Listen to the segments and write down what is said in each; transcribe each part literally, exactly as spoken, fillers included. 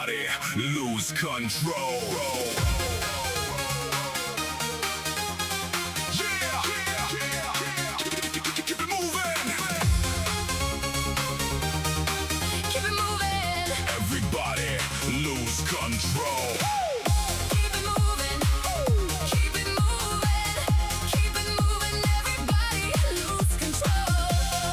Everybody lose control. Lose control. Keep it moving, keep it moving, keep it moving. Everybody lose control.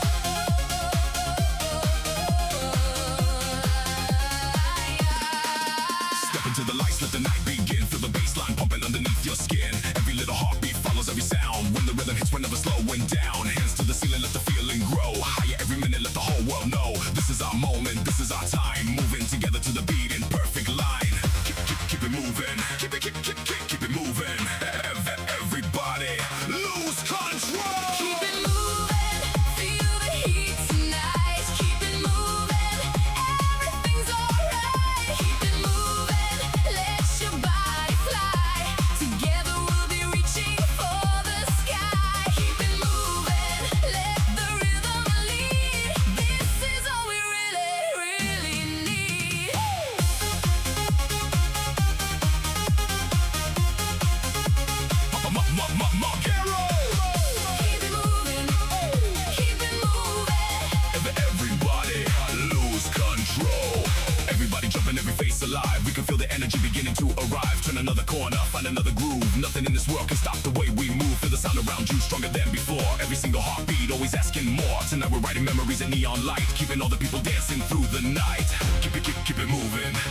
Step into the lights, let the night begin. Feel the bassline pumping underneath your skin. Every little heartbeat follows every sound. When the rhythm hits, we're never slowing down. Hands to the ceiling, let the feeling grow. Higher every minute, let the whole world know. This is our moment, this is our time. Moving together to the beat in perfect line. Keep, keep, keep it moving. Keep it, keep, keep, keep, keep it moving. Everybody lose control. Keep it moving, feel the heat tonight. Keep it moving, everything's alright. Keep it moving, let your body fly. Together we'll be reaching for the sky. Keep it moving, let the rhythm lead. This is all we really, really need. Margero. Keep it moving, keep it moving. Everybody lose control. Everybody jumping, every face alive. We can feel the energy beginning to arrive. Turn another corner, find another groove. Nothing in this world can stop the way we move. Feel the sound around you, stronger than before. Every single heartbeat, always asking more. Tonight we're writing memories in neon light, keeping all the people dancing through the night. Keep it, keep, keep it moving.